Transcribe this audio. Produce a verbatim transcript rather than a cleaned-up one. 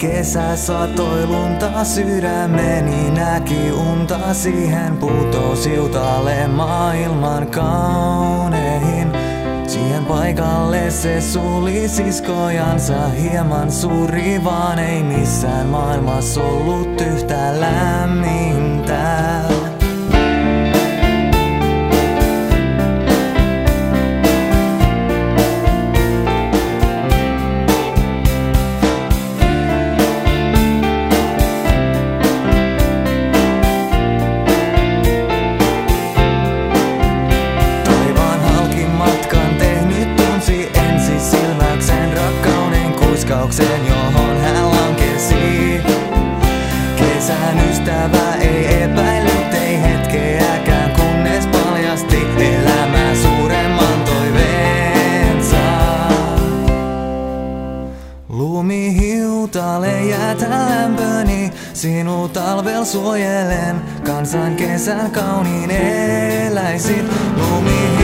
Kesä satoi lunta, sydämeni näki unta. Siihen putosi utalle maailman kaunein. Siihen paikalle se suli siskojansa hieman suuri, vaan ei missään maailmassa ollut yhtä lämmintä. Johon hän lankesi. Kesän ystävä ei epäillyt, ei hetkeäkään, kunnes paljasti elämää suuremman toiveensa. Lumihiutale jätä lämpöni, sinut talvel suojelen. Kansan kesän kauniin eläisit. Lumihiutale